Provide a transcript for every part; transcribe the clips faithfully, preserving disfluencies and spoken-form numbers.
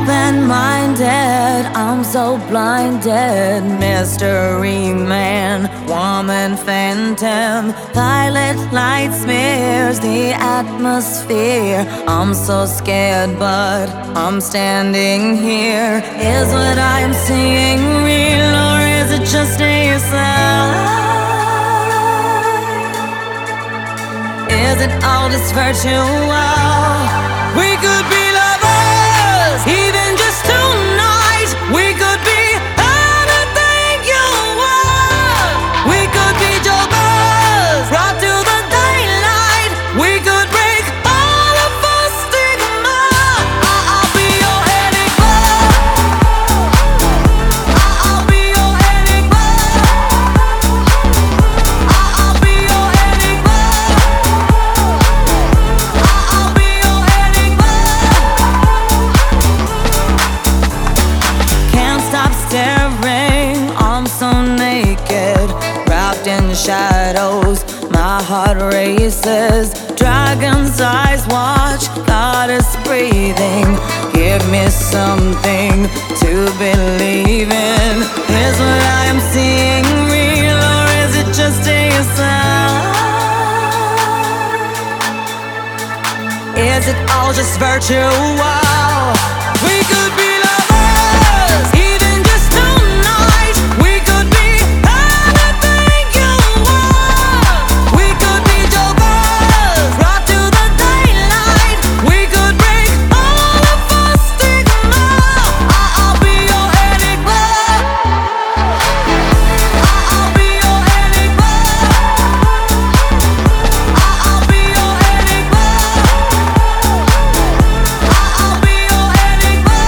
open-minded, I'm so blinded. Mystery man, woman phantom, violet light smears the atmosphere. I'm so scared, but I'm standing here. Is what I am seeing real, or is it just a sign? Is it all just virtual? We could be lovers, even just tonight. We could be anything you want. We could be jokers, right to the daylight. We could break all of our stigma. I'll be your enigma. I'll be your enigma. I'll be your enigma. I'll be your enigma. Can't stop staring, I'm so naked, wrapped in shadows, my heart races. Dragon's eyes watch, goddess breathing. Give me something to believe in. Is what I am seeing real, or is it just a sign? Is it all just virtual? We could be lovers, even just tonight. We could be anything you want. We could be jokers, right to the daylight. We could break all of our stigma. I'll be your enigma. I'll be your enigma. I'll be your enigma. I'll be your enigma.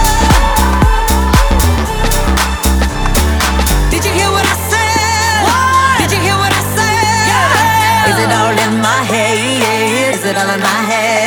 Did you hear what I said? What? Did you hear what I said? Yeah. Is it all in my head? Is it all in my head?